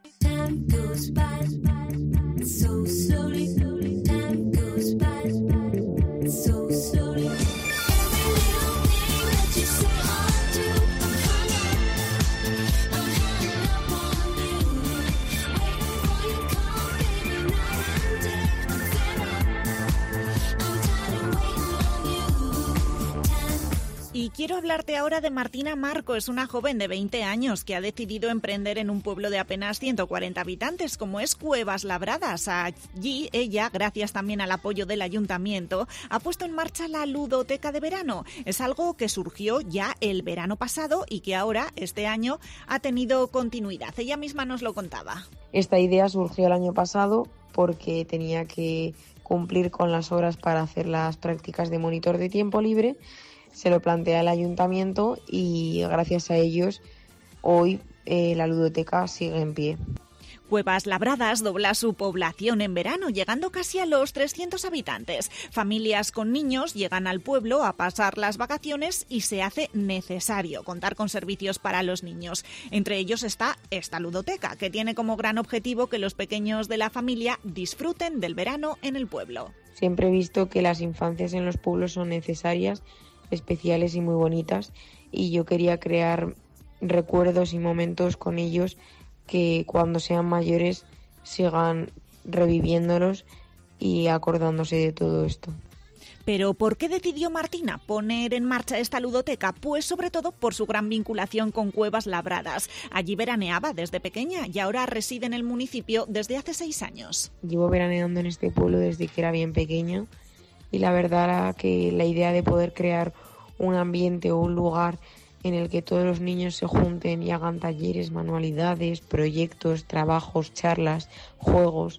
Time goes by so slowly. Time goes by so slowly. Every little thing that you say or do, I'm hanging up on you. Waiting for your call, baby, night and day. I'm tired of waiting on you. Y quiero hablarte ahora de Martina Marco. Es una joven de 20 años que ha decidido emprender en un pueblo de apenas 140 habitantes, como es Cuevas Labradas. Allí ella, gracias también al apoyo del ayuntamiento, ha puesto en marcha la ludoteca de verano. Es algo que surgió ya el verano pasado y que ahora, este año, ha tenido continuidad. Ella misma nos lo contaba. Esta idea surgió el año pasado porque tenía que cumplir con las horas para hacer las prácticas de monitor de tiempo libre. Se lo plantea el ayuntamiento y gracias a ellos hoy la ludoteca sigue en pie. Cuevas Labradas dobla su población en verano, llegando casi a los 300 habitantes. Familias con niños llegan al pueblo a pasar las vacaciones y se hace necesario contar con servicios para los niños. Entre ellos está esta ludoteca, que tiene como gran objetivo que los pequeños de la familia disfruten del verano en el pueblo. Siempre he visto que las infancias en los pueblos son necesarias, especiales y muy bonitas, y yo quería crear recuerdos y momentos con ellos que cuando sean mayores sigan reviviéndolos y acordándose de todo esto. Pero ¿por qué decidió Martina poner en marcha esta ludoteca? Pues sobre todo por su gran vinculación con Cuevas Labradas. Allí veraneaba desde pequeña y ahora reside en el municipio desde hace 6 años. Llevo veraneando en este pueblo desde que era bien pequeña y la verdad era que la idea de poder crear un ambiente o un lugar en el que todos los niños se junten y hagan talleres, manualidades, proyectos, trabajos, charlas, juegos,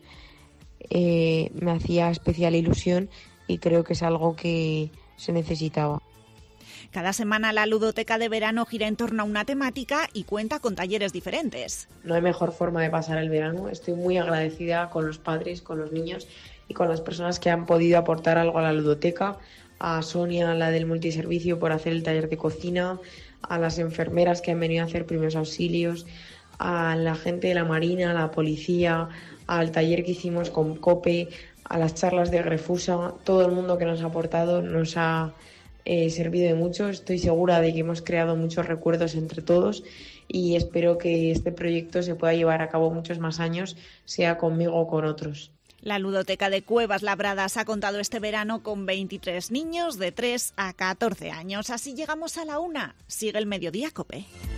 me hacía especial ilusión y creo que es algo que se necesitaba. Cada semana la ludoteca de verano gira en torno a una temática y cuenta con talleres diferentes. No hay mejor forma de pasar el verano. Estoy muy agradecida con los padres, con los niños y con las personas que han podido aportar algo a la ludoteca. A Sonia, la del multiservicio, por hacer el taller de cocina, a las enfermeras que han venido a hacer primeros auxilios, a la gente de la Marina, a la policía, al taller que hicimos con COPE, a las charlas de Grefusa. Todo el mundo que nos ha aportado nos ha servido de mucho. Estoy segura de que hemos creado muchos recuerdos entre todos y espero que este proyecto se pueda llevar a cabo muchos más años, sea conmigo o con otros. La ludoteca de Cuevas Labradas ha contado este verano con 23 niños de 3 a 14 años. Así llegamos a la 1. Sigue el Mediodía COPE.